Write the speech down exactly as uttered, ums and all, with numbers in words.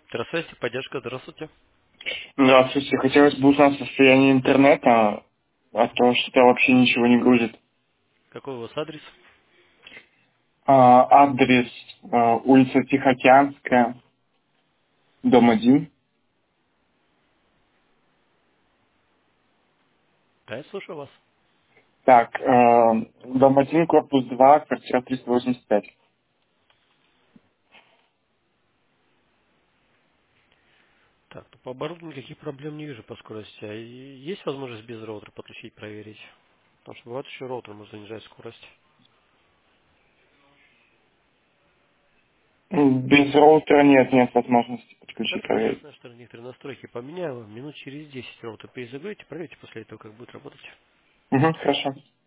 Здравствуйте, поддержка, здравствуйте. Здравствуйте. Хотелось бы узнать состояние интернета, а то что-то вообще ничего не грузит. Какой у вас адрес? А, адрес а, улица Тихоокеанская, дом один. Да, я слушаю вас. Так, а, дом один, корпус два, квартира триста восемьдесят пять. Так, ну, по оборудованию никаких проблем не вижу по скорости. А и есть возможность без роутера подключить, проверить? Потому что бывает еще роутер может занижать скорость. М, Без роутера нет, нет возможности подключить, Хорошо, сейчас проверить. наши некоторые настройки поменяю. Минут через десять роутер перезагрузите, проверьте после этого, как будет работать. Угу, хорошо.